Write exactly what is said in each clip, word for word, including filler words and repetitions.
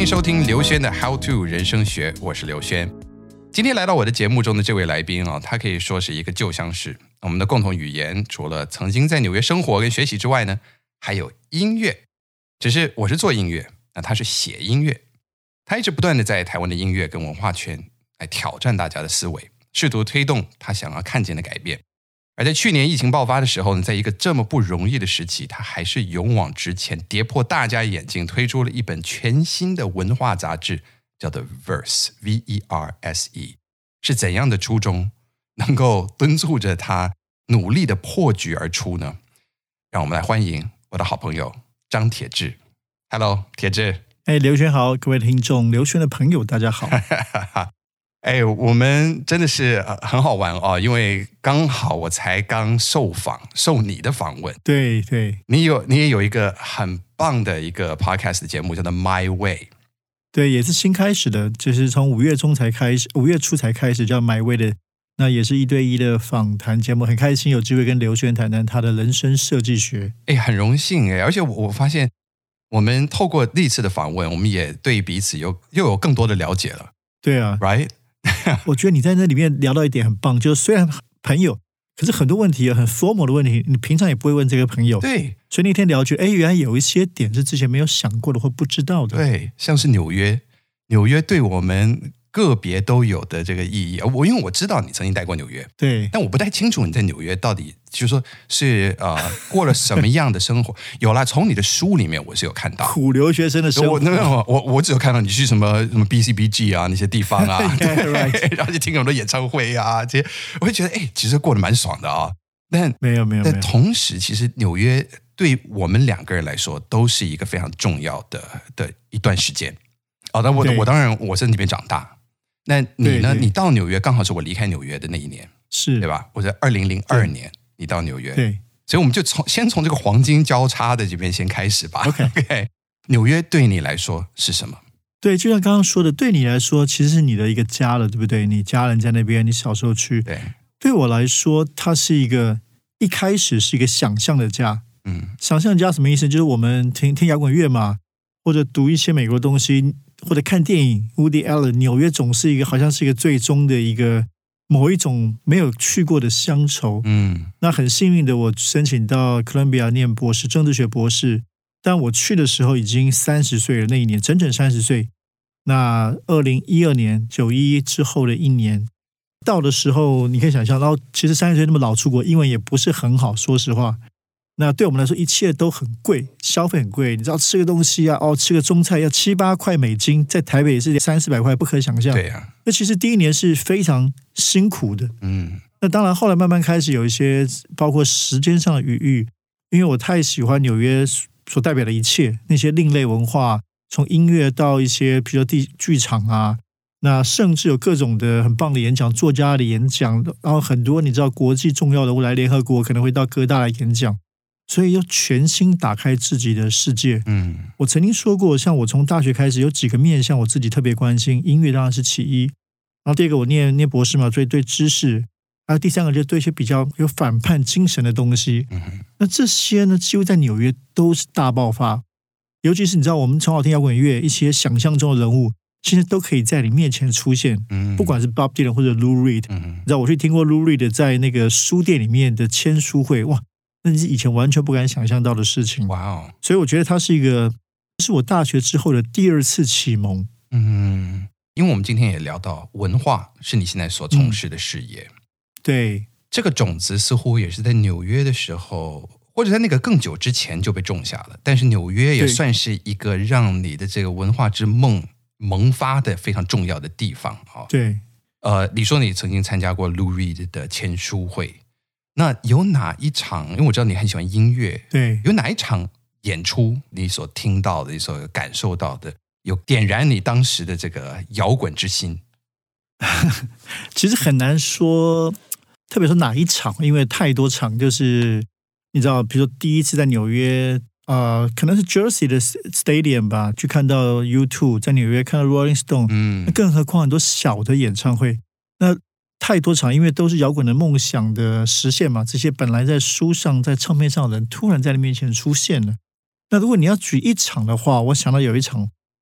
收听刘轩的 How to 人生学，我是刘轩。今天来到我的节目中的这位来宾啊，他可以说是一个旧相识。我们的共同语言除了曾经在纽约生活跟学习之外呢，还有音乐。只是我是做音乐，那他是写音乐。他一直不断的在台湾的音乐跟文化圈来挑战大家的思维，试图推动他想要看见的改变。而在去年疫情爆发的时候呢，在一个这么不容易的时期，他还是勇往直前，跌破大家眼镜，推出了一本全新的文化杂志，叫做 Verse V E R S E。 是怎样的初衷能够敦促着他努力的破局而出呢？让我们来欢迎我的好朋友张铁志。 Hello 铁志。 哎，刘轩好，各位听众，刘轩的朋友大家好。 哎，我们真的是很好玩哦，因为刚好我才刚受访，受你的访问。 对对， 你有你也有一个很棒的一个 podcast 的节目，叫做 My Way。 对，也是新开始的，就是从五月中才开始，五月初才开始叫 My Way 的，那也是一对一的访谈节目，很开心有机会跟刘轩谈谈他的人生设计学。 哎，很荣幸哎，而且我我发现我们透过历次的访问，我们也对彼此有又有更多的了解了。 对啊 ，right。 我觉得你在那里面聊到一点很棒，就是虽然朋友，可是很多问题很 formal 的问题，你平常也不会问这个朋友。 对， 所以那天聊觉得，哎，原来有一些点是之前没有想过的或不知道的。 对，像是纽约，纽约对我们个别都有的这个意义。我因为我知道你曾经待过纽约， 对， 但我不太清楚你在纽约到底就是说是呃过了什么样的生活。有啦，从你的书里面我是有看到苦留学生的生活。 我我我我只有看到你去什么什么 B C B G 啊那些地方啊，对，然后就听很多演唱会啊这些，我会觉得哎，其实过得蛮爽的啊。但没有没有， 但同时，其实纽约对我们两个人来说都是一个非常重要的的一段时间。哦，那我我当然我是在那边长大。那你呢？你到纽约刚好是我离开纽约的那一年， 是对吧？我在二零零二年你到纽约， 对， 所以我们就从先从这个黄金交叉的这边先开始吧。 OK，, okay 纽约对你来说是什么？ 对，就像刚刚说的，对你来说其实是你的一个家了，对不对？你家人在那边，你小时候去。 对， 对我来说，它是一个一开始是一个想象的家。 嗯， 想象的家什么意思？就是我们听听摇滚乐嘛，或者读一些美国东西。或者看电影 Woody Allen， 纽约总是一个好像是一个最终的一个某一种没有去过的乡愁。 嗯， 那很幸运的我申请到哥伦比亚念博士，政治学博士，但我去的时候已经三十岁了，那一年整整三十岁。那二零一二年九一一之后的一年到的时候，你可以想象到，其实三十岁那么老出国，英文也不是很好，说实话。那对我们来说，一切都很贵，消费很贵。你知道吃个东西啊，哦，吃个中菜要七八块美金，在台北也是三四百块，不可想象。 对呀、啊， 那其实第一年是非常辛苦的。 嗯， 那当然，后来慢慢开始有一些，包括时间上的余裕，因为我太喜欢纽约所代表的一切，那些另类文化，从音乐到一些，比如说地剧场啊，那甚至有各种的很棒的演讲，作家的演讲，然后很多你知道国际重要的，我来联合国可能会到哥大来演讲。所以要全心打开自己的世界。 嗯， 我曾经说过，像我从大学开始有几个面向我自己特别关心，音乐当然是其一，然后第二个我念念博士嘛，所以对知识，还有第三个就是对一些比较有反叛精神的东西。 嗯， 那这些呢，几乎在纽约都是大爆发，尤其是你知道，我们从小听摇滚乐，一些想象中的人物，现在都可以在你面前出现。嗯，不管是 Bob Dylan 或者 Lou Reed，嗯，你知道我去听过 Lou Reed 在那个书店里面的签书会，哇！那是以前完全不敢想象到的事情。 哇哦！ 所以我觉得它是一个，是我大学之后的第二次启蒙。 嗯，因为我们今天也聊到文化是你现在所从事的事业。嗯、 对， 这个种子似乎也是在纽约的时候，或者在那个更久之前就被种下了。但是纽约也算是一个让你的这个文化之梦萌发的非常重要的地方啊。 对， 呃，你说你曾经参加过 Lou Reed 的签书会。那有哪一场？因为我知道你很喜欢音乐， 对， 有哪一场演出你所听到的、你所感受到的，有点燃你当时的这个摇滚之心？ 其实很难说，特别说哪一场，因为太多场，就是你知道，比如说第一次在纽约，呃，可能是 Jersey 的 Stadium 吧，去看到 U 二，在纽约看到 Rolling Stone，嗯，更何况很多小的演唱会，那。太多场，因为都是摇滚的梦想的实现嘛，这些本来在书上在唱片上的人突然在你面前出现了。那如果你要举一场的话，我想到有一场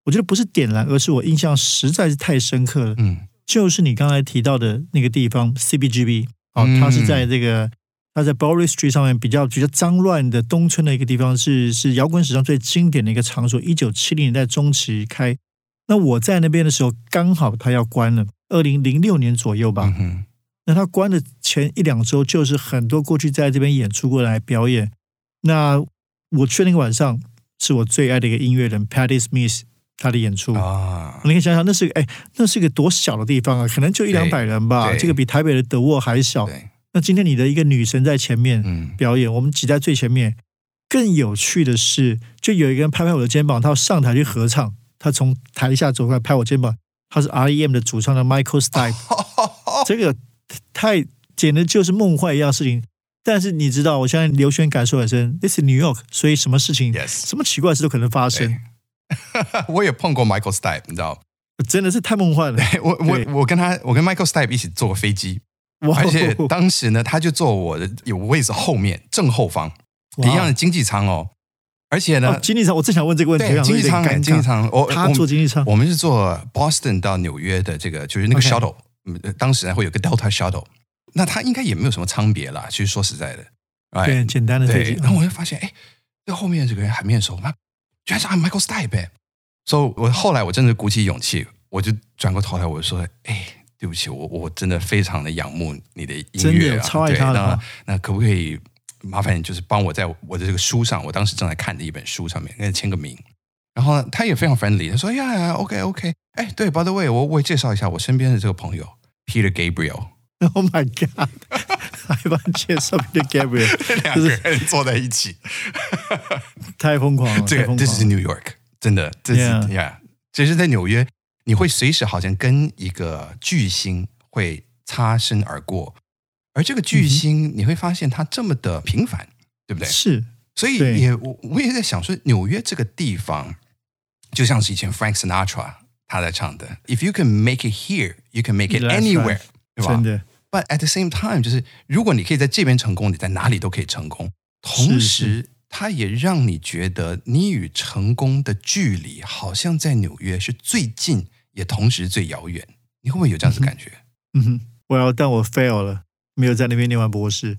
我觉得不是点燃，而是我印象实在是太深刻了。 嗯， 就是你刚才提到的那个地方 C B G B， 哦， 嗯它是在这个它在 Bowery Street 上面比较比较脏乱的东村的一个地方，是是摇滚史上最经典的一个场所。一九七零年代中期开，那我在那边的时候，刚好它要关了，二零零六年左右吧。 嗯那它关的前一两周，就是很多过去在这边演出过来表演。那我去那个晚上，是我最爱的一个音乐人 Patti Smith 他的演出啊， 你可以想想，那是个哎，那是个多小的地方啊，可能就一两百人吧，这个比台北的德沃还小。那今天你的一个女神在前面表演，嗯、我们挤在最前面。更有趣的是，就有一个人拍拍我的肩膀，他要上台去合唱，他从台下走过来拍我肩膀，他是 R E M 的主唱的 Michael Stipe， 这个太简直就是梦幻一样的事情。但是你知道，我相信刘轩感受很深 ，This is New York， 所以什么事情， yes. 什么奇怪的事都可能发生。 我也碰过 Michael Stipe， 你知道， 真的是太梦幻了。 我我我跟他，我跟 Michael Stipe 一起坐过飞机，而且当时呢，他就坐我的有位置后面正后方，一样的经济舱哦。而且呢， 哦、经济舱，我正想问这个问题， 对，经济舱，经济舱，我他坐经济舱， 我们是坐 Boston 到纽约的这个，就是那个 shuttle，、okay. 当时会有个 Delta shuttle。那他应该也没有什么仓别啦，其实说实在的， 对，简单的飞机。 然后我就发现，哎，这后面这个人还面熟，他居然是 Michael Stipe。所以我后来我真的鼓起勇气，我就转过头来，我就说，哎，对不起，我我真的非常的仰慕你的音乐啊， 超爱他的。 那那可不可以麻烦你就是帮我在我的这个书上，我当时正在看的一本书上面，给他签个名。然后呢，他也非常 friendly， 他说呀呀 ，OK OK， 哎，对 ，by the way， 我我也介绍一下我身边的这个朋友 Peter Gabriel。Oh my God！ 还帮你介绍 Peter Gabriel， 两个人坐在一起， 太疯狂了。 这个这是 New York， 真的，这是呀， yeah. 这是在纽约，你会随时好像跟一个巨星会擦身而过，而这个巨星、嗯、你会发现他这么的平凡，对不对？ 是， 所以也我我也在想说，纽约这个地方就像是以前 Frank Sinatra 他在唱的 ，If you can make it here, you can make it anywhere。对吧？ 真的 ，But at the same time， 就是如果你可以在这边成功，你在哪里都可以成功。同时，它也让你觉得你与成功的距离好像在纽约是最近，也同时最遥远。你会不会有这样子感觉？ 嗯哼，我要，但我 fail 了，没有在那边念完博士。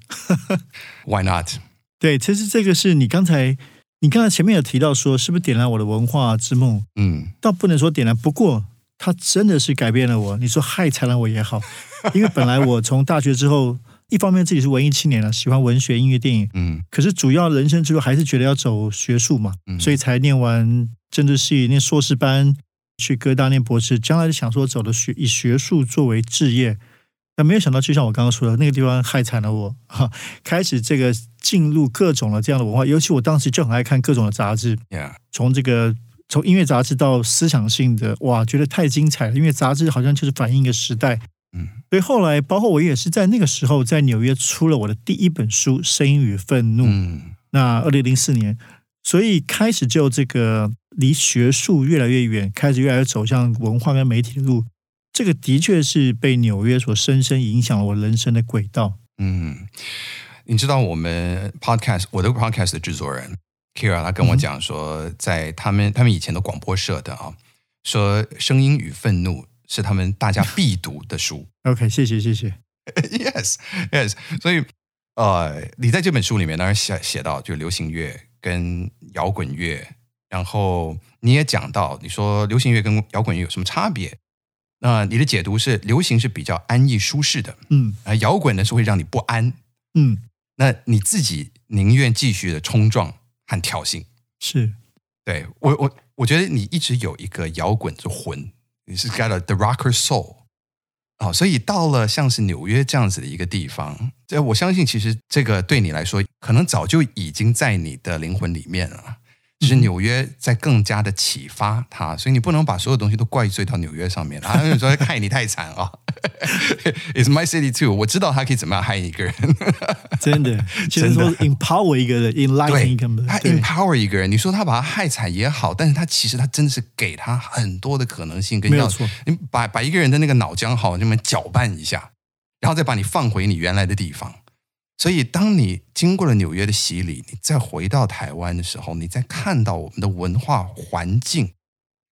Why not？ 对，其实这个是你刚才，你刚才前面有提到说，是不是点燃我的文化之梦？嗯，倒不能说点燃，不过。他真的是改变了我，你说害惨了我也好，因为本来我从大学之后，一方面自己是文艺青年了，喜欢文学、音乐、电影，嗯，可是主要人生之路还是觉得要走学术嘛，嗯，所以才念完政治系，念硕士班，去哥大念博士，将来就想说走的学以学术作为志业，但没有想到，就像我刚刚说的，那个地方害惨了我，哈，开始这个进入各种的这样的文化，尤其我当时就很爱看各种的杂志， yeah. 从这个。从音乐杂志到思想性的，哇，觉得太精彩了。因为杂志好像就是反映一个时代，嗯，所以后来，包括我也是在那个时候，在纽约出了我的第一本书《声音与愤怒》。嗯，那二零零四年，所以开始就这个离学术越来越远，开始越来越走向文化跟媒体的路。这个的确是被纽约所深深影响了我人生的轨道。 嗯，你知道我们 podcast 我的 podcast 的制作人。Kira 他跟我讲说，在他们他们以前的广播社的啊，说《声音与愤怒》是他们大家必读的书。 OK， 谢谢谢谢。 Yes Yes， 所以呃，你在这本书里面当然写写到就流行乐跟摇滚乐，然后你也讲到你说流行乐跟摇滚乐有什么差别？那你的解读是流行是比较安逸舒适的，嗯，而摇滚呢是会让你不安，嗯，那你自己宁愿继续的冲撞。和挑衅是， 对我我我觉得你一直有一个摇滚的魂，你是 got a the rocker soul， 哦，所以到了像是纽约这样子的一个地方，这我相信其实这个对你来说，可能早就已经在你的灵魂里面了。就是纽约在更加的启发它，所以你不能把所有东西都怪罪到纽约上面。他们说害你太惨啊，It's my city too。我知道他可以怎么样害一个人， 真的，其实说 empower 一个人 ，enlighten 一个人， 他 empower 一个人。你说他把他害惨也好，但是他其实他真的是给他很多的可能性跟要素。你把把一个人的那个脑浆好这么搅拌一下，然后再把你放回你原来的地方。所以当你经过了纽约的洗礼，你再回到台湾的时候，你再看到我们的文化环境，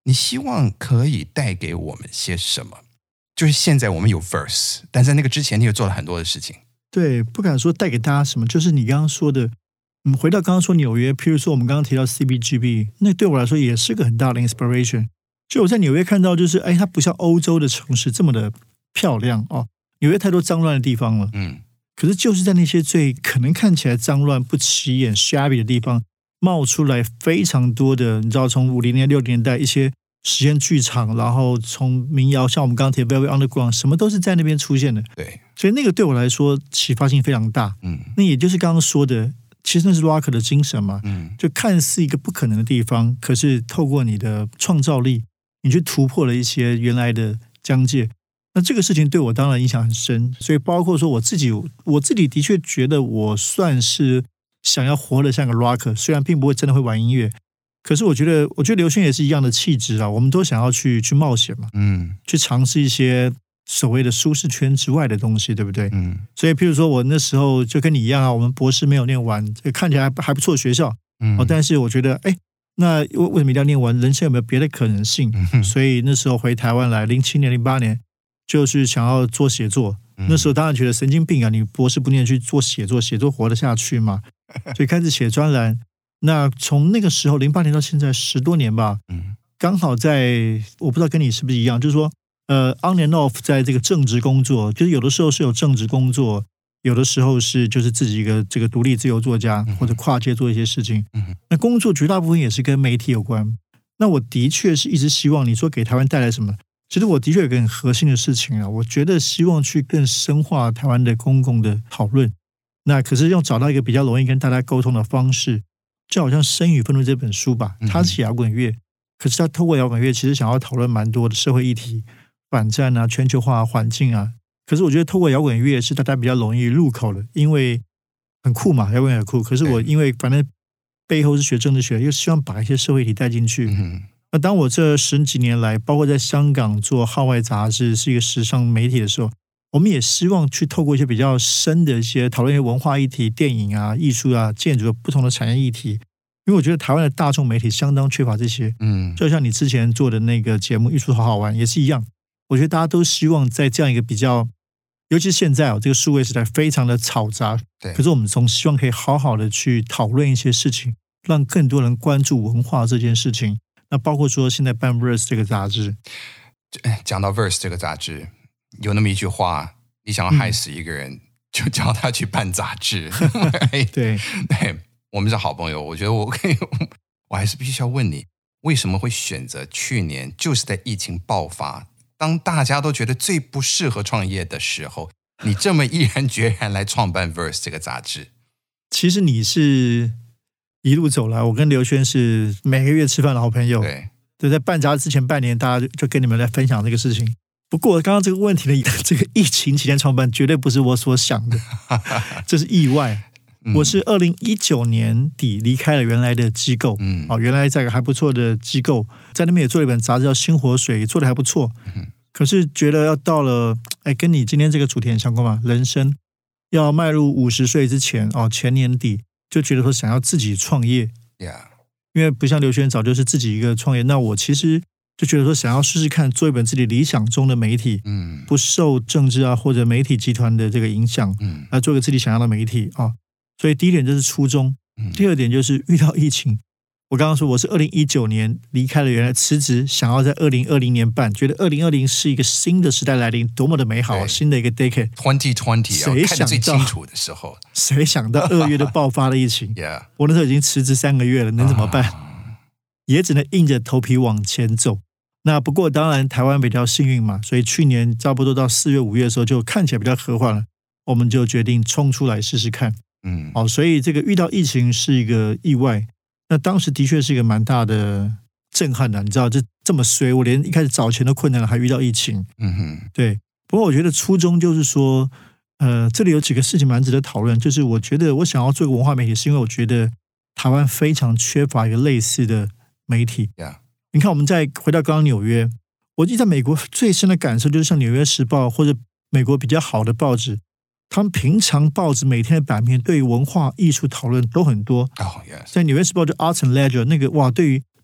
你希望可以带给我们些什么？就是现在我们有 verse， 但在那个之前你也做了很多的事情。 对，不敢说带给大家什么，就是你刚刚说的，嗯，回到刚刚说纽约，譬如说我们刚刚提到 C B G B， 那对我来说也是个很大的 inspiration。就我在纽约看到，就是哎，它不像欧洲的城市这么的漂亮哦，纽约太多脏乱的地方了， 嗯， 可是就是在那些最可能看起来脏乱不起眼 shabby 的地方，冒出来非常多的，你知道，从五零年六零年代一些实验剧场，然后从民谣，像我们刚刚提的 Velvet Underground， 什么都是在那边出现的。 对， 所以那个对我来说启发性非常大。 嗯， 那也就是刚刚说的，其实那是 rocker 的精神嘛。 嗯， 就看似一个不可能的地方，可是透过你的创造力，你去突破了一些原来的疆界。那这个事情对我当然影响很深，所以包括说我自己，我自己的确觉得我算是想要活得像个 rocker， 虽然并不会真的会玩音乐。可是我觉得，我觉得刘轩也是一样的气质啊，我们都想要去去冒险嘛， 嗯， 去尝试一些所谓的舒适圈之外的东西，对不对？ 嗯， 所以譬如说我那时候就跟你一样啊，我们博士没有念完，看起来还不错的学校， 嗯， 哦，但是我觉得，哎，那为什么一定要念完？人生有没有别的可能性？ 嗯， 所以那时候回台湾来，零七年、零八年，就是想要做写作。 嗯， 那时候当然觉得神经病啊，你博士不念去做写作，写作活得下去吗？所以开始写专栏。那从那个时候零八年到现在十多年吧， 嗯， 刚好在我不知道跟你是不是一样，就是说，呃 ，on and off 在这个正职工作，就是有的时候是有正职工作，有的时候是就是自己一个这个独立自由作家，或者跨界做一些事情。 嗯， 那工作绝大部分也是跟媒体有关。那我的确是一直希望你说给台湾带来什么，其实我的确有个很核心的事情啊，我觉得希望去更深化台湾的公共的讨论。那可是要找到一个比较容易跟大家沟通的方式。就好像《生与愤怒》这本书吧，它是摇滚乐，可是它透过摇滚乐，其实想要讨论蛮多的社会议题，反战啊、全球化、环境啊。可是我觉得透过摇滚乐是大家比较容易入口的，因为很酷嘛，摇滚乐很酷。可是我因为反正背后是学政治学，又希望把一些社会议题带进去。 嗯， 那当我这十几年来，包括在香港做号外杂志，是一个时尚媒体的时候，我们也希望去透过一些比较深的一些讨论一些文化议题、电影啊、艺术啊、建筑不同的产业议题，因为我觉得台湾的大众媒体相当缺乏这些。嗯，就像你之前做的那个节目《艺术好好玩》也是一样，我觉得大家都希望在这样一个比较，尤其是现在哦，这个数位时代非常的嘈杂， 对， 可是我们总希望可以好好的去讨论一些事情，让更多人关注文化这件事情。那包括说现在办 Verse 这个杂志， 讲到 Verse 这个杂志。有那么一句话，你想要害死一个人，嗯，就叫他去办杂志。 对对，我们是好朋友，我觉得我可以，我还是必须要问你，为什么会选择去年，就是在疫情爆发，当大家都觉得最不适合创业的时候，你这么毅然决然来创办 Verse 这个杂志？ 其实你是一路走来，我跟刘轩是每个月吃饭的好朋友。 对， 就在办杂志之前半年，大家就跟你们来分享这个事情。不过刚刚这个问题呢，这个疫情期间创办绝对不是我所想的，这是意外。我是二零一九年底离开了原来的机构，嗯，哦，原来在一个还不错的机构，在那边也做了一本杂志叫《星火水》，做的还不错。嗯，可是觉得要到了，哎，跟你今天这个主题很相关嘛，人生要迈入五十岁之前，哦，前年底就觉得说想要自己创业。 Yeah， 因为不像刘轩早就是自己一个创业，那我其实就觉得说想要试试看做一本自己理想中的媒体，嗯，不受政治啊或者媒体集团的这个影响，嗯，来做一个自己想要的媒体啊。所以第一点就是初衷，第二点就是遇到疫情。我刚刚说我是二零一九年离开了原来辞职，想要在二零二零年办，觉得二零二零是一个新的时代来临，多么的美好，新的一个 decade。 二零二零谁想到看最清楚的时候， 谁想到二月就爆发了疫情？ yeah， 我那时候已经辞职三个月了，能怎么办？啊，也只能硬着头皮往前走。那不过当然台湾比较幸运嘛，所以去年差不多到四月五月的时候就看起来比较和缓了，我们就决定冲出来试试看。嗯，好，所以这个遇到疫情是一个意外，那当时的确是一个蛮大的震撼的，你知道，这这么衰，我连一开始找钱都困难了，还遇到疫情。嗯哼，对。不过我觉得初衷就是说，呃，这里有几个事情蛮值得讨论，就是我觉得我想要做一个文化媒体，是因为我觉得台湾非常缺乏一个类似的媒体。Yeah. 你看，我们再回到刚刚纽约，我记得在美国最深的感受就是像《纽约时报》或者美国比较好的报纸。他们平常报纸每天的版面对于文化艺术讨论都很多。 Oh, yes. 在《纽约时报》就 Arts and Leisure 那个哇，对于譬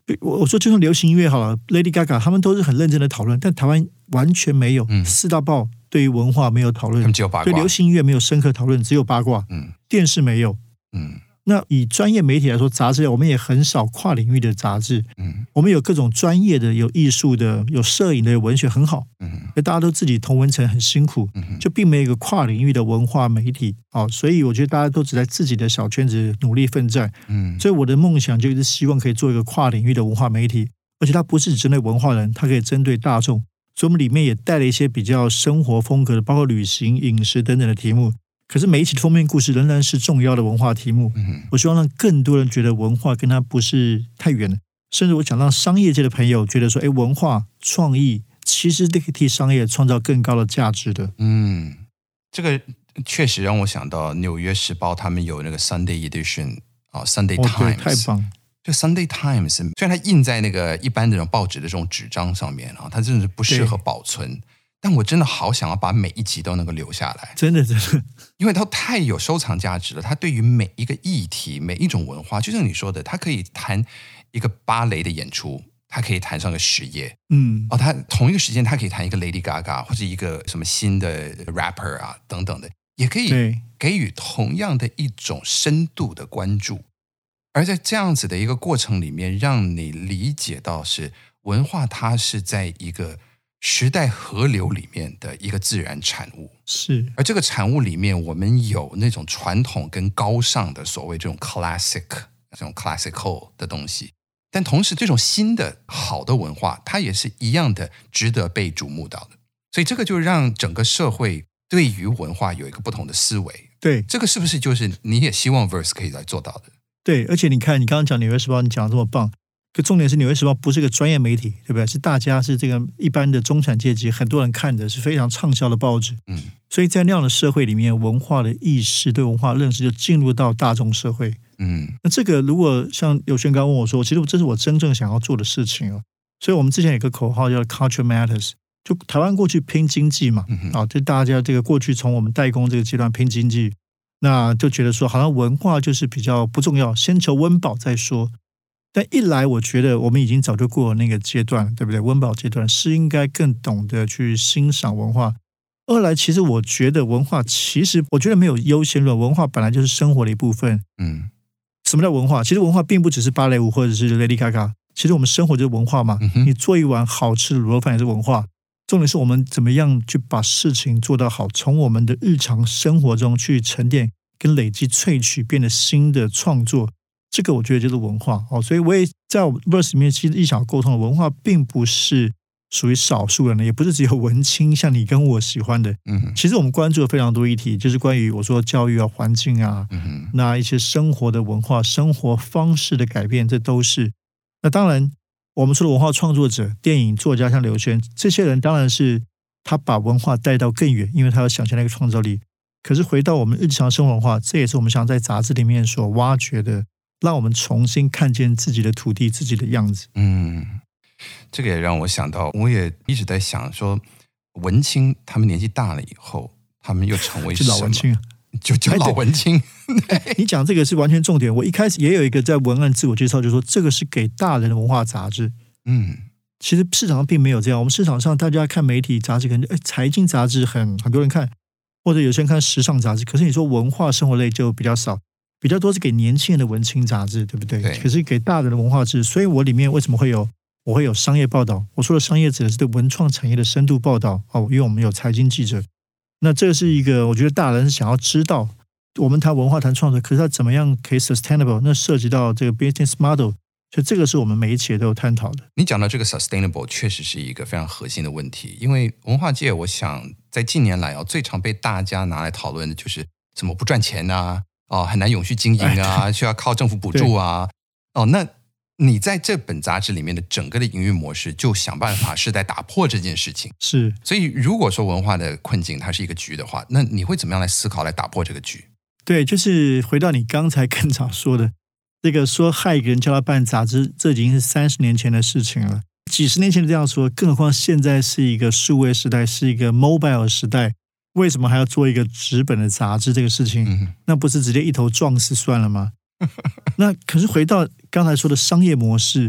我我说就算流行音乐好了 ，Lady Gaga 他们都是很认真的讨论，但台湾完全没有。嗯、四大报对于文化没有讨论， 他们只有八卦。 对流行音乐没有深刻讨论，只有八卦。嗯，电视没有。嗯。那以专业媒体来说，杂志我们也很少跨领域的杂志。嗯，我们有各种专业的，有艺术的，有摄影的，有文学，很好。嗯，大家都自己同文层很辛苦，嗯、就并没有一个跨领域的文化媒体。哦，所以我觉得大家都只在自己的小圈子努力奋战。嗯，所以我的梦想就是希望可以做一个跨领域的文化媒体，而且它不是只针对文化人，它可以针对大众。所以我们里面也带了一些比较生活风格的，包括旅行、饮食等等的题目。可是每一期的封面故事仍然是重要的文化题目。嗯、我希望让更多人觉得文化跟它不是太远了，甚至我想让商业界的朋友觉得说，哎，文化创意其实可以替商业创造更高的价值的。 嗯，这个确实让我想到《纽约时报》他们有那个 Sunday Edition 啊、哦、，Sunday Times，、哦、 太棒。 就 Sunday Times 虽然它印在那个一般这种报纸的这种纸张上面啊，它真的是不适合保存。但我真的好想要把每一集都能够留下来， 真的真的， 因为它太有收藏价值了。它对于每一个议题、每一种文化，就像你说的，它可以谈一个芭蕾的演出，它可以谈上个实业，嗯，哦，它同一个时间，它可以谈一个 Lady Gaga 或者一个什么新的 rapper 啊等等的，也可以给予同样的一种深度的关注。而在这样子的一个过程里面，让你理解到是文化，它是在一个时代河流里面的一个自然产物， 是。 而这个产物里面，我们有那种传统跟高尚的所谓这种 classic 这种 classical 的东西，但同时这种新的好的文化，它也是一样的值得被瞩目到的。所以这个就让整个社会对于文化有一个不同的思维。 对， 这个是不是就是你也希望 Verse 可以来做到的？ 对，而且你看，你刚刚讲《纽约时报》，你讲的这么棒。可重点是，《纽约时报》不是个专业媒体，对不对？是大家是这个一般的中产阶级，很多人看的是非常畅销的报纸。嗯，所以在那样的社会里面，文化的意识、对文化认识就进入到大众社会。嗯，那这个如果像有轩刚问我说，其实这是我真正想要做的事情哦。所以我们之前有个口号叫 Culture Matters， 就台湾过去拼经济嘛，嗯、啊，就大家这个过去从我们代工这个阶段拼经济，那就觉得说好像文化就是比较不重要，先求温饱再说。但一来我觉得我们已经早就过了那个阶段，对不对？温饱阶段是应该更懂得去欣赏文化。二来其实我觉得文化其实我觉得没有优先论，文化本来就是生活的一部分。嗯，什么叫文化？其实文化并不只是芭蕾舞或者是 Lady Gaga， 其实我们生活就是文化嘛。嗯、你做一碗好吃的卤肉饭也是文化。重点是我们怎么样去把事情做到好，从我们的日常生活中去沉淀跟累积萃取，变得新的创作。这个我觉得就是文化哦，所以我也在我 Verse 里面其实一想沟通的文化并不是属于少数人的，也不是只有文青像你跟我喜欢的。嗯，其实我们关注了非常多议题，就是关于我说教育啊、环境啊，嗯，那一些生活的文化、生活方式的改变，这都是。那当然，我们说的文化创作者、电影作家像刘轩，这些人当然是他把文化带到更远，因为他有想象那个创造力。可是回到我们日常生活文化，这也是我们想在杂志里面所挖掘的。让我们重新看见自己的土地、自己的样子。嗯， 这个也让我想到，我也一直在想说，文青他们年纪大了以后，他们又成为什么？ 就老文青， 就就老文青。 你讲这个是完全重点。我一开始也有一个在文案自我介绍，就说这个是给大人的文化杂志。嗯，其实市场上并没有这样。我们市场上大家看媒体杂志，可能哎财经杂志很很多人看，或者有些人看时尚杂志。可是你说文化生活类就比较少。比较多是给年轻人的文青杂志，对不对？对。可是给大人的文化志，所以我里面为什么会有我会有商业报道？我说的商业指的是对文创产业的深度报道哦，因为我们有财经记者。那这是一个我觉得大人是想要知道，我们谈文化谈创作，可是它怎么样可以 sustainable？ 那涉及到这个 business model， 所以这个是我们每一期都有探讨的。 你讲到这个 sustainable， 确实是一个非常核心的问题，因为文化界，我想在近年来啊，最常被大家拿来讨论的就是怎么不赚钱啊。哦，很难永续经营啊，需要靠政府补助啊。哦，那你在这本杂志里面的整个的营运模式，就想办法是在打破这件事情。 是， 所以如果说文化的困境它是一个局的话，那你会怎么样来思考来打破这个局？ 对，就是回到你刚才更早说的，这个说害一个人叫他办杂志，这已经是三十年前的事情了。几十年前这样说，更何况现在是一个数位时代，是一个 mobile 时代。为什么还要做一个纸本的杂志这个事情？嗯、那不是直接一头撞死算了吗？那可是回到刚才说的商业模式，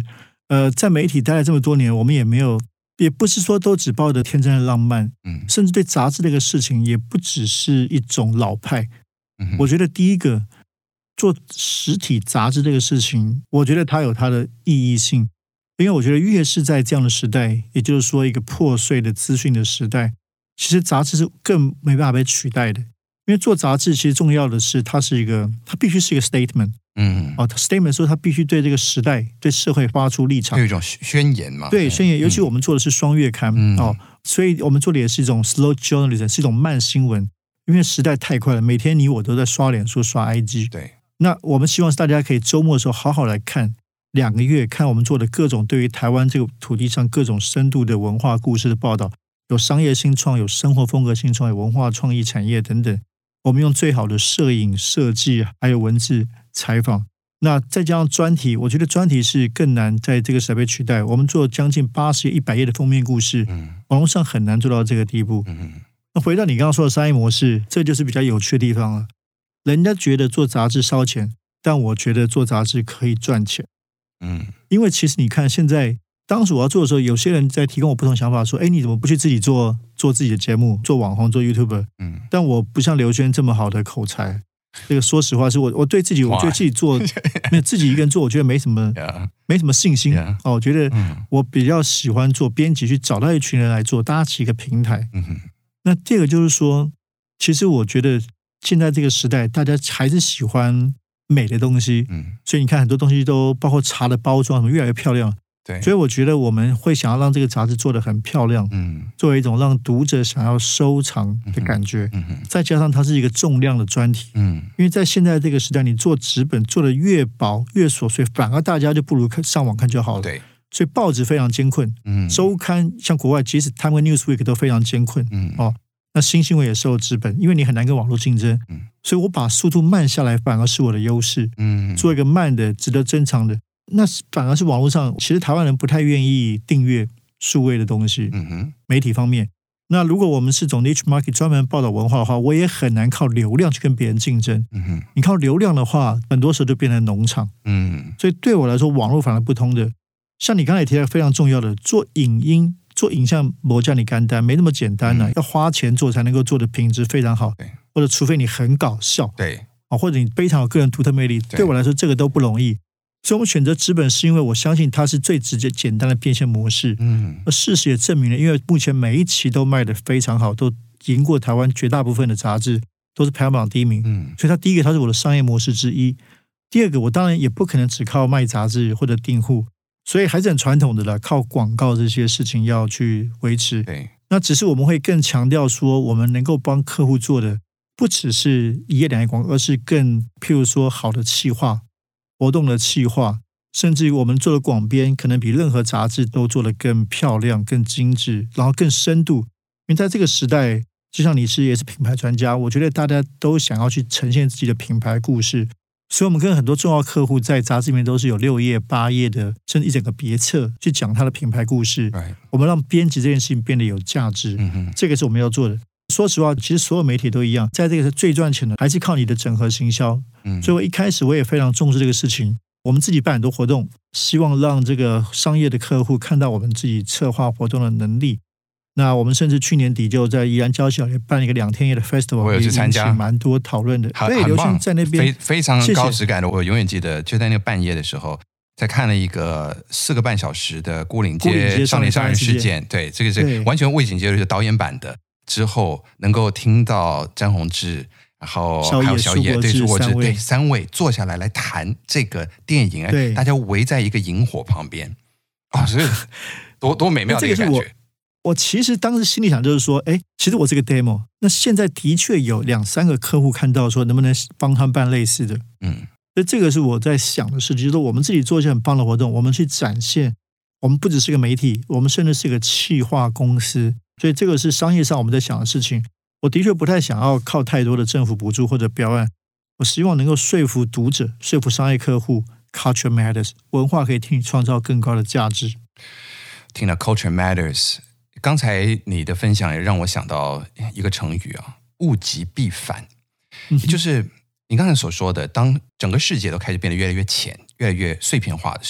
呃，在媒体待了这么多年，我们也没有，也不是说都只抱着天真的浪漫， 嗯， 甚至对杂志这个事情也不只是一种老派。 嗯我觉得第一个做实体杂志这个事情，我觉得它有它的意义性，因为我觉得越是在这样的时代，也就是说一个破碎的资讯的时代，其实杂志是更没办法被取代的。因为做杂志其实重要的是，它是一个，它必须是一个 statement。 嗯， 哦 ，statement 说它必须对这个时代、对社会发出立场， 有一种宣言嘛。 对，宣言。尤其我们做的是双月刊、 嗯、 哦，所以我们做的也是一种 slow journalism， 是一种慢新闻。因为时代太快了，每天你我都在刷脸书、刷 I G。 对， 那我们希望大家可以周末的时候好好来看，两个月看我们做的各种对于台湾这个土地上各种深度的文化故事的报道，有商业新创，有生活风格新创，有文化创意产业等等。我们用最好的摄影设计还有文字采访，那再加上专题，我觉得专题是更难在这个时代被取代。我们做将近八十页、一百页的封面故事， 嗯， 网络上很难做到这个地步。 嗯， 那回到你刚刚说的商业模式，这就是比较有趣的地方了。人家觉得做杂志烧钱，但我觉得做杂志可以赚钱。 嗯， 因为其实你看，现在当时我要做的时候，有些人在提供我不同想法，说：“哎，你怎么不去自己做做自己的节目，做网红，做 YouTuber？” 嗯， 但我不像刘轩这么好的口才。这个说实话，是我我对自己，我觉得自己做没有自己一个人做，我觉得没什么没什么信心。 Yeah. 哦，我觉得我比较喜欢做编辑，去找到一群人来做，搭起一个平台。 嗯， 那第二个就是说，其实我觉得现在这个时代，大家还是喜欢美的东西。 嗯， 所以你看很多东西都包括茶的包装什么越来越漂亮。 对， 所以我觉得我们会想要让这个杂志做得很漂亮， 嗯， 作为一种让读者想要收藏的感觉， 嗯嗯， 再加上它是一个重量的专题， 嗯， 因为在现在这个时代，你做纸本做得越薄越琐碎，反而大家就不如看上网看就好了。 对， 所以报纸非常艰困， 嗯， 周刊像国外，即使 Time 和 Newsweek 都非常艰困， 嗯， 哦，那新新闻也受纸本，因为你很难跟网络竞争， 嗯， 所以我把速度慢下来，反而是我的优势， 嗯，做一个慢的、值得珍藏的。那反而是网络上，其实台湾人不太愿意订阅数位的东西。 嗯哼， 媒体方面，那如果我们是种 niche market 专门报道文化的话，我也很难靠流量去跟别人竞争。 嗯哼， 你靠流量的话，很多时候就变成农场。 嗯， 所以对我来说，网络反而不通的。像你刚才也提到非常重要的，做影音、做影像，没叫你干单，没那么简单呢、啊嗯，要花钱做才能够做的品质非常好。 对， 或者除非你很搞笑， 对， 啊，或者你非常有个人独特魅力，对, 对我来说这个都不容易。所以我们选择纸本是因为我相信它是最直接简单的变现模式。 嗯， 而事实也证明了，因为目前每一期都卖得非常好，都赢过台湾绝大部分的杂志，都是排行榜第一名。 嗯， 所以它第一个它是我的商业模式之一。第二个，我当然也不可能只靠卖杂志或者订户，所以还是很传统的啦，靠广告这些事情要去维持。 对， 那只是我们会更强调说，我们能够帮客户做的不只是一页两页广告，而是更譬如说好的企划。活动的企划，甚至于我们做的广编，可能比任何杂志都做得更漂亮、更精致，然后更深度。因为在这个时代，就像你是也是品牌专家，我觉得大家都想要去呈现自己的品牌故事，所以我们跟很多重要客户在杂志里面都是有六页、八页的，甚至一整个别册去讲他的品牌故事。 Right. 我们让编辑这件事情变得有价值， 嗯、 这个是我们要做的。说实话，其实所有媒体都一样，在这个是最赚钱的，还是靠你的整合行销。嗯，所以我一开始我也非常重视这个事情。我们自己办很多活动，希望让这个商业的客户看到我们自己策划活动的能力。那我们甚至去年底就在宜兰交小也办了一个两天夜的 festival， 我有去参加， 蛮多讨论的。 对， 刘轩在那边非非常高质感的。我永远记得，就在那个半夜的时候，在看了一个四个半小时的牯岭街少年杀人事件。对，这个是完全未剪接的导演版的。之后能够听到詹宏志，然后还有小野，对，苏国志，对，三位坐下来来谈这个电影，哎，大家围在一个萤火旁边，哦，所以多多美妙的一个感觉。 我, 我其实当时心里想就是说，哎，其实我这个 demo， 那现在的确有两三个客户看到说，能不能帮他们办类似的，嗯，所以这个是我在想的事情，就是我们自己做一些很棒的活动，我们去展现，我们不只是个媒体，我们甚至是一个企划公司。所以这个是商业上我们在想的事情。我的确不太想要靠太多的政府补助或者标案，我希望能够说服读者，说服商业客户 Culture Matters， 文化可以替你创造更高的价值。 听了 Culture Matters， 刚才你的分享也让我想到一个成语啊，物极必反。也就是你刚才所说的，当整个世界都开始变得越来越浅，越来越碎片化的时候，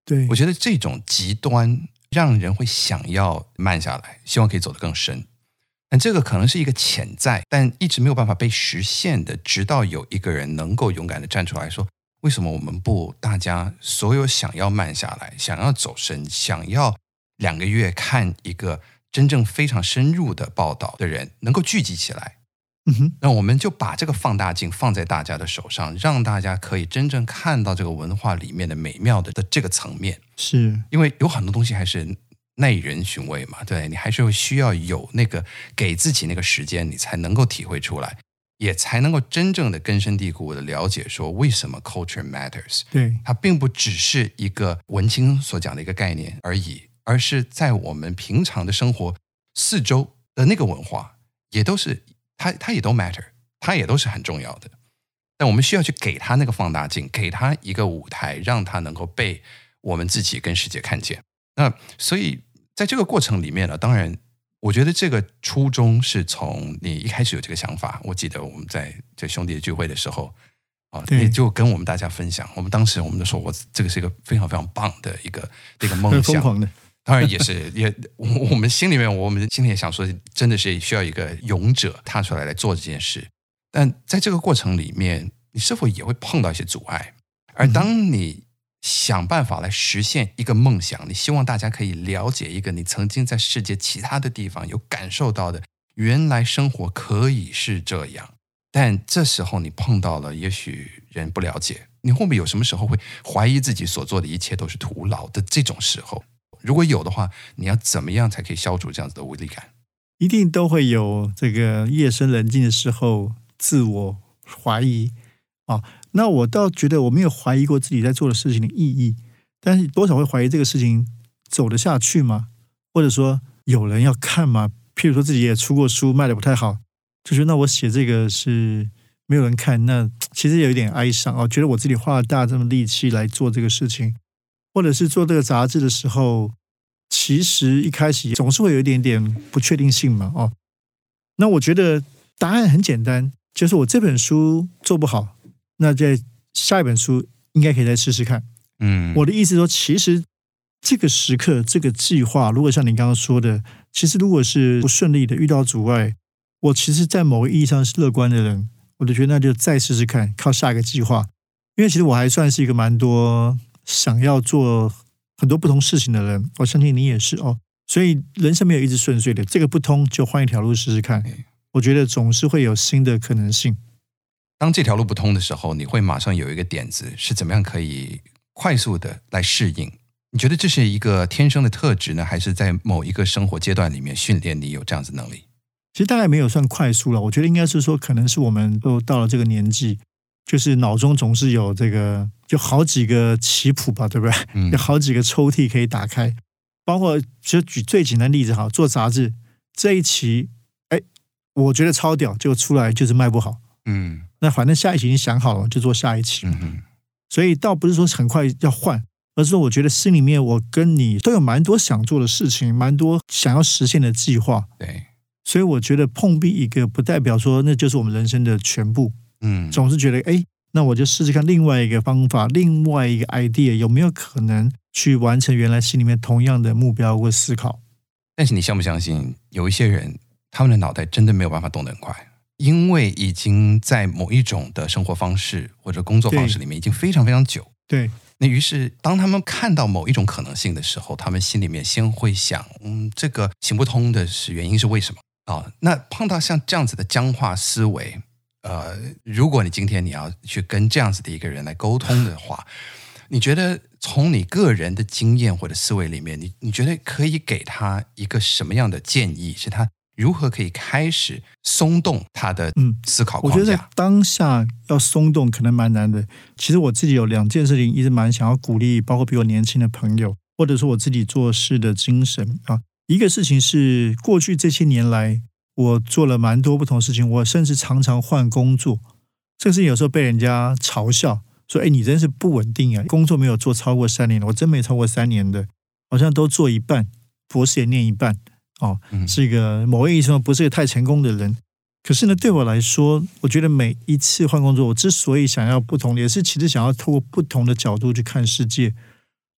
对， 我觉得这种极端让人会想要慢下来，希望可以走得更深。但这个可能是一个潜在但一直没有办法被实现的，直到有一个人能够勇敢的站出来说，为什么我们不大家所有想要慢下来，想要走深，想要两个月看一个真正非常深入的报道的人能够聚集起来， 嗯哼， 那我们就把这个放大镜放在大家的手上，让大家可以真正看到这个文化里面的美妙的的这个层面。 是因为有很多东西还是耐人寻味嘛，对，你还是会需要有那个给自己那个时间，你才能够体会出来，也才能够真正的根深蒂固的了解说为什么 culture matters。 对， 它并不只是一个文青所讲的一个概念而已，而是在我们平常的生活四周的那个文化也都是它它也都 matter， 它也都是很重要的。但我们需要去给它那个放大镜，给它一个舞台，让它能够被我们自己跟世界看见。那所以在这个过程里面呢，当然我觉得这个初衷是从你一开始有这个想法，我记得我们在这兄弟的聚会的时候啊，你就跟我们大家分享，我们当时我们就说我这个是一个非常非常棒的一个一个梦想， 疯狂的。 当然也是也我们心里面我们心里也想说，真的是需要一个勇者踏出来来做这件事。但在这个过程里面，你是否也会碰到一些阻碍？而当你想办法来实现一个梦想，你希望大家可以了解一个你曾经在世界其他的地方有感受到的，原来生活可以是这样。但这时候你碰到了也许人不了解，你会不会有什么时候会怀疑自己所做的一切都是徒劳的这种时候？如果有的话，你要怎么样才可以消除这样子的无力感？ 一定都会有这个夜深人静的时候自我怀疑啊。那我倒觉得我没有怀疑过自己在做的事情的意义，但是多少会怀疑这个事情走得下去吗？或者说有人要看吗？譬如说自己也出过书，卖得不太好，就觉得那我写这个是没有人看，那其实有一点哀伤哦，觉得我自己花了大这么力气来做这个事情，或者是做这个杂志的时候，其实一开始总是会有一点点不确定性嘛哦。那我觉得答案很简单，就是我这本书做不好，那在下一本书应该可以再试试看。 嗯， 我的意思说，其实这个时刻这个计划，如果像你刚刚说的，其实如果是不顺利的遇到阻碍，我其实在某个意义上是乐观的人，我就觉得那就再试试看，靠下一个计划。因为其实我还算是一个蛮多想要做很多不同事情的人，我相信你也是哦。所以人生没有一直顺遂的，这个不通就换一条路试试看。我觉得总是会有新的可能性。 当这条路不通的时候，你会马上有一个点子，是怎么样可以快速的来适应？你觉得这是一个天生的特质呢，还是在某一个生活阶段里面训练你有这样子能力？ 其实大概没有算快速了，我觉得应该是说，可能是我们都到了这个年纪，就是脑中总是有这个，就好几个棋谱吧，对不对？嗯、有好几个抽屉可以打开，包括就举最简单的例子哈，做杂志这一期，哎，我觉得超屌，结果出来就是卖不好，嗯，那反正下一期已经想好了，就做下一期，嗯哼，所以倒不是说很快要换，而是说我觉得心里面我跟你都有蛮多想做的事情，蛮多想要实现的计划， 对。 所以我觉得碰壁一个不代表说那就是我们人生的全部，嗯，总是觉得哎，那我就试试看另外一个方法，另外一个 idea 有没有可能去完成原来心里面同样的目标或思考。 但是你相不相信，有一些人他们的脑袋真的没有办法动得很快，因为已经在某一种的生活方式或者工作方式里面已经非常非常久。 对。 那于是当他们看到某一种可能性的时候，他们心里面先会想，嗯，这个行不通的是原因是为什么？啊，那碰到像这样子的僵化思维，呃，如果你今天你要去跟这样子的一个人来沟通的话，你觉得从你个人的经验或者思维里面，你你觉得可以给他一个什么样的建议，是他如何可以开始松动他的思考框架？ 嗯、我觉得在当下要松动可能蛮难的。其实我自己有两件事情一直蛮想要鼓励，包括比我年轻的朋友，或者说我自己做事的精神啊。一个事情是过去这些年来我做了蛮多不同的事情，我甚至常常换工作。这个事情有时候被人家嘲笑说，哎，你真是不稳定啊，工作没有做超过三年了。我真没超过三年的，好像都做一半，博士也念一半哦，是一个某位意义上不是一个太成功的人。可是呢，对我来说，我觉得每一次换工作，我之所以想要不同，也是其实想要透过不同的角度去看世界。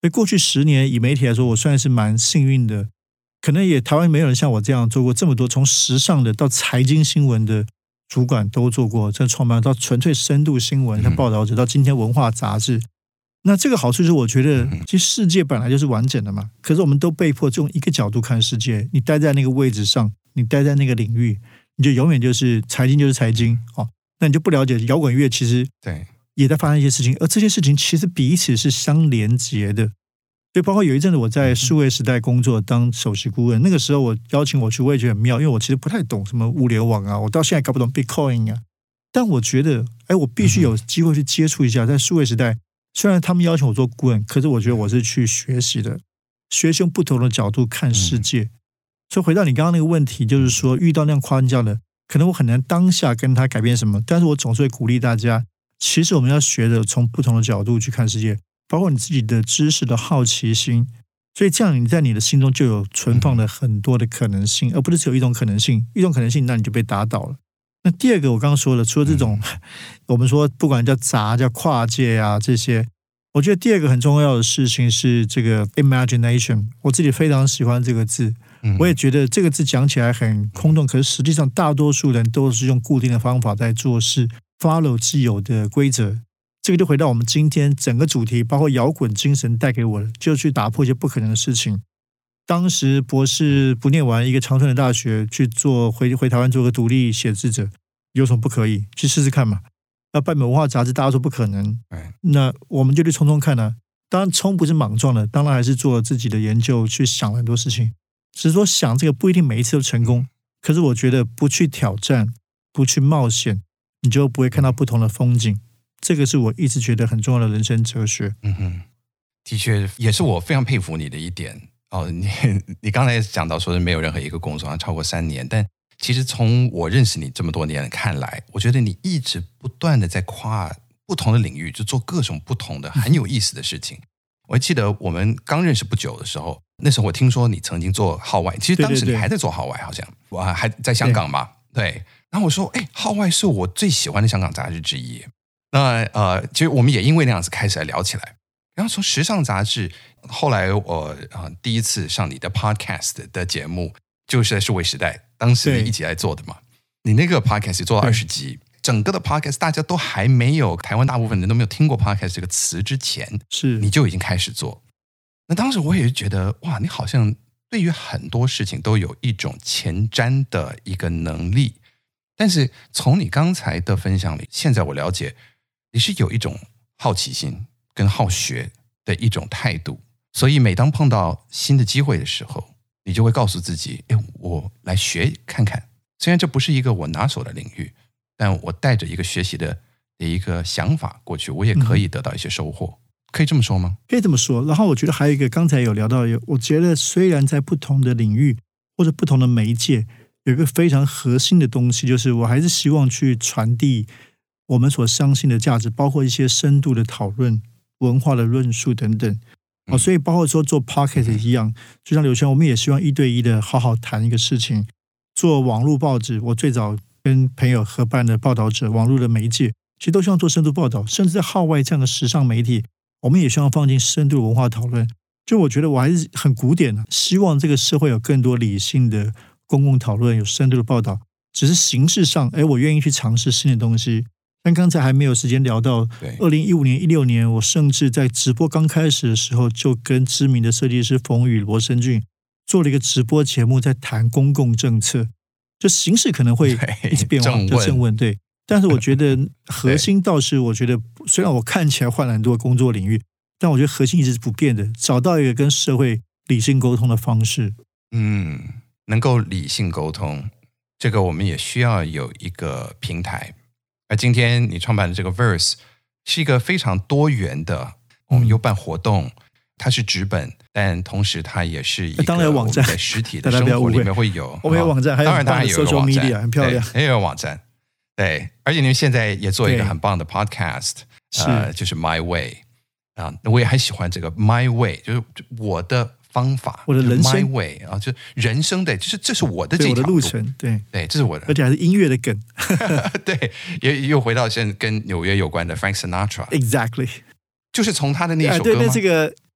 所以过去十年以媒体来说，我算是蛮幸运的，可能也台湾没有人像我这样做过这么多，从时尚的到财经新闻的主管都做过，这创办到纯粹深度新闻的报道者，到今天文化杂志。那这个好处是，我觉得其实世界本来就是完整的嘛，可是我们都被迫用一个角度看世界。你待在那个位置上，你待在那个领域，你就永远就是财经就是财经哦，那你就不了解摇滚乐其实对也在发生一些事情，而这些事情其实彼此是相连结的。所以包括有一阵子我在数位时代工作当首席顾问，那个时候我邀请我去，我也觉得很妙，因为我其实不太懂什么物联网啊，我到现在搞不懂 Bitcoin 啊，但我觉得哎，我必须有机会去接触一下，在数位时代。虽然他们邀请我做顾问，可是我觉得我是去学习的，学习用不同的角度看世界。嗯、所以回到你刚刚那个问题，就是说遇到那样框架的，可能我很难当下跟他改变什么，但是我总是会鼓励大家，其实我们要学着从不同的角度去看世界，包括你自己的知识的好奇心。所以这样你在你的心中就有存放了很多的可能性，而不是只有一种可能性，一种可能性那你就被打倒了。那第二个我刚刚说了，除了这种、嗯、我们说不管叫杂叫跨界啊这些，我觉得第二个很重要的事情是这个 imagination， 我自己非常喜欢这个字，嗯、我也觉得这个字讲起来很空洞，可是实际上大多数人都是用固定的方法在做事 follow 既有的规则。这个就回到我们今天整个主题，包括摇滚精神带给我的，就去打破一些不可能的事情。当时博士不念完一个长春的大学去做回回台湾做个独立写字者，有什么不可以？去试试看嘛。要办文化杂志，大家说不可能，那我们就去冲冲看啊。当然冲不是莽撞的，当然还是做自己的研究，去想很多事情。只是说想这个不一定每一次都成功，可是我觉得不去挑战，不去冒险，你就不会看到不同的风景。这个是我一直觉得很重要的人生哲学。 嗯哼，的确也是我非常佩服你的一点。哦，你你刚才讲到说是没有任何一个工作超过三年，但其实从我认识你这么多年看来，我觉得你一直不断的在跨不同的领域，就做各种不同的很有意思的事情。我还记得我们刚认识不久的时候，那时候我听说你曾经做号外，其实当时你还在做号外，好像我还在香港嘛， 对, 对。然后我说，哎，号外是我最喜欢的香港杂志之一。那呃，其实我们也因为那样子开始来聊起来。然后从时尚杂志，后来我、呃、第一次上你的 podcast 的节目，就是在数位时代，当时一起来做的嘛。你那个 podcast 做到二十集，整个的 podcast 大家都还没有，台湾大部分人都没有听过 podcast 这个词之前， 是你就已经开始做。那当时我也觉得，哇，你好像对于很多事情都有一种前瞻的一个能力。但是从你刚才的分享里，现在我了解你是有一种好奇心跟好学的一种态度，所以每当碰到新的机会的时候，你就会告诉自己，哎，我来学看看。虽然这不是一个我拿手的领域，但我带着一个学习的一个想法过去，我也可以得到一些收获。嗯、可以这么说吗？ 可以这么说。然后我觉得还有一个，刚才有聊到，我觉得虽然在不同的领域或者不同的媒介，有一个非常核心的东西，就是我还是希望去传递我们所相信的价值，包括一些深度的讨论、文化的论述等等。哦，所以包括说做 podcast 一样，就像刘轩，我们也希望一对一的好好谈一个事情。做网络报纸，我最早跟朋友合办的报道者，网络的媒介，其实都希望做深度报道，甚至在号外这样的时尚媒体，我们也希望放进深度文化讨论。就我觉得我还是很古典的，希望这个社会有更多理性的公共讨论，有深度的报道。只是形式上，哎，我愿意去尝试新的东西。但刚才还没有时间聊到，二零一五年、一六年，我甚至在直播刚开始的时候，就跟知名的设计师冯宇、罗生俊做了一个直播节目，在谈公共政策。就形式可能会一直变化，就正问对。但是我觉得核心倒是，我觉得虽然我看起来换了很多工作领域，但我觉得核心一直是不变的，找到一个跟社会理性沟通的方式。 嗯，能够理性沟通，这个我们也需要有一个平台。而今天你创办的这个 Verse 是一个非常多元的，我们又办活动，它是纸本，但同时它也是一个当然有网站， 在实体的生活里面会有。 我们有网站，还有当然当然有一个网站， 很漂亮， 也有网站。对，而且你们现在也做一个很棒的 podcast， 呃，就是 My Way 啊，我也很喜欢这个 My Way， 就是我的方法， 我的人生 My Way 啊，就人生的，就是这是我的这条路程，对对，这是我的， 而且还是音乐的梗， 对，也又回到现在跟纽约有关的 Frank Sinatra， Exactly， 就是从他的那首歌吗？ 对，那这个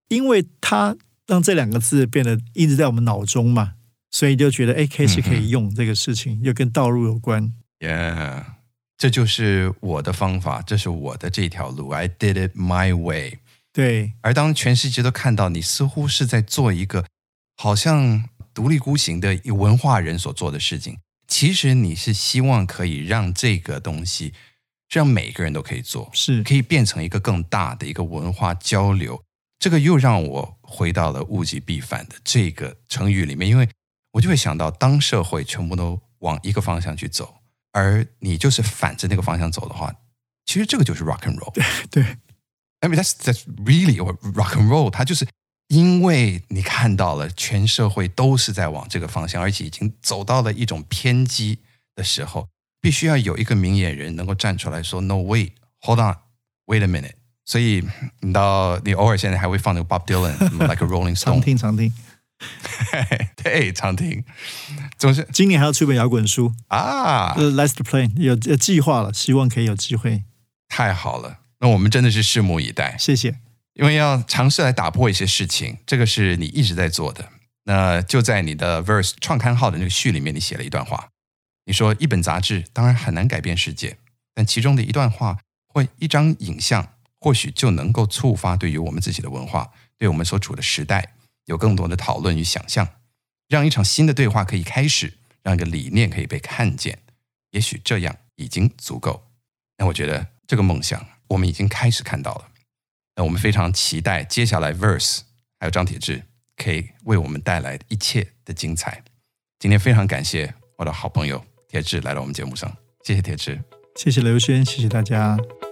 因为它让这两个字变得一直在我们脑中嘛，所以就觉得哎，开始可以用这个事情，又跟道路有关。 Yeah， 这就是我的方法，这是我的这条路 I did it my way。 对， 而当全世界都看到你似乎是在做一个好像独立孤行的文化人所做的事情，其实你是希望可以让这个东西让每个人都可以做， 是可以变成一个更大的一个文化交流。这个又让我回到了物极必反的这个成语里面，因为我就会想到，当社会全部都往一个方向去走，而你就是反着那个方向走的话，其实这个就是 rock and roll。 对， I mean that's, that's really rock and roll。 它就是因为你看到了全社会都是在往这个方向，而且已经走到了一种偏激的时候，必须要有一个明眼人能够站出来说 No wait hold on wait a minute。 所以你到你偶尔现在还会放那个 Bob Dylan Like a Rolling Stone。 常听常听对，常听。总是今年还要出本摇滚书啊， 呃 Let's play 有有计划了，希望可以有机会。 太好了，那我们真的是拭目以待。 谢谢。 因为要尝试来打破一些事情，这个是你一直在做的。那就在你的 Verse 创刊号的那个序里面，你写了一段话，你说一本杂志当然很难改变世界，但其中的一段话或一张影像或许就能够触发对于我们自己的文化，对我们所处的时代有更多的讨论与想象，让一场新的对话可以开始，让一个理念可以被看见，也许这样已经足够。那我觉得这个梦想我们已经开始看到了。那我们非常期待接下来 Verse 还有张铁志可以为我们带来一切的精彩。今天非常感谢我的好朋友铁志来到我们节目上，谢谢铁志。 谢谢刘轩，谢谢大家。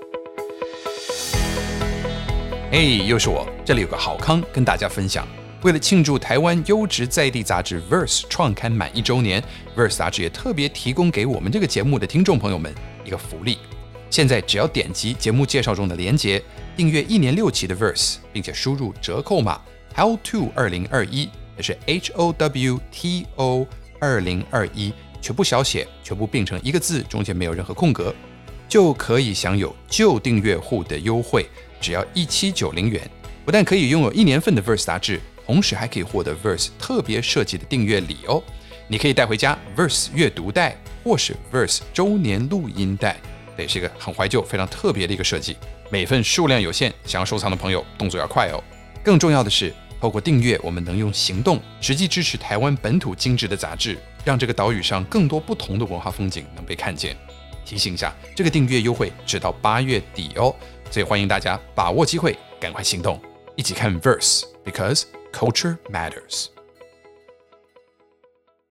嘿、hey, 又是我，这里有个好康跟大家分享。为了庆祝台湾优质在地杂志 Verse 创刊满一周年， Verse 杂志也特别提供给我们这个节目的听众朋友们一个福利。现在只要点击节目介绍中的连结，订阅一年六期的 Verse， 并且输入折扣码 How to 二零二一， 也是 H O W T O 二零二一， 全部小写，全部并成一个字，中间没有任何空格，就可以享有旧订阅户的优惠，只要一千七百九十元。不但可以拥有一年份的 Verse 杂志，同时还可以获得 Verse 特别设计的订阅礼哦。你可以带回家 Verse 阅读袋，或是 Verse 周年录音带，这也是一个很怀旧、非常特别的一个设计。每份数量有限，想要收藏的朋友动作要快哦。更重要的是，透过订阅，我们能用行动实际支持台湾本土精致的杂志，让这个岛屿上更多不同的文化风景能被看见。提醒一下，这个订阅优惠直到八月底哦，所以欢迎大家把握机会，赶快行动，一起看 Verse， because culture matters。